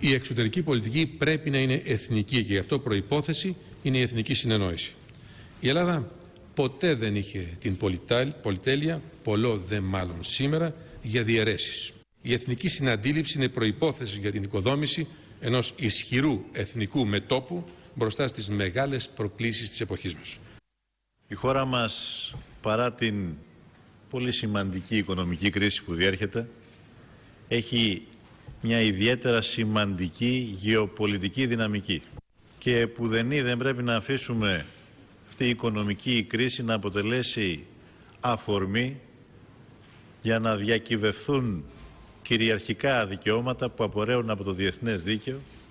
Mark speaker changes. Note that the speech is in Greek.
Speaker 1: Η εξωτερική πολιτική πρέπει να είναι εθνική και γι' αυτό προϋπόθεση είναι η εθνική συνεννόηση. Η Ελλάδα ποτέ δεν είχε την πολυτέλεια, πολλό δε μάλλον σήμερα, για διαιρέσεις. Η εθνική συναντήληψη είναι προϋπόθεση για την οικοδόμηση ενός ισχυρού εθνικού μετώπου μπροστά στις μεγάλες προκλήσεις της εποχής μας.
Speaker 2: Η χώρα μας, παρά την πολύ σημαντική οικονομική κρίση που διέρχεται, έχει μια ιδιαίτερα σημαντική γεωπολιτική δυναμική. Και πουδενή δεν πρέπει να αφήσουμε αυτή η οικονομική κρίση να αποτελέσει αφορμή για να διακυβευθούν κυριαρχικά δικαιώματα που απορρέουν από το διεθνές δίκαιο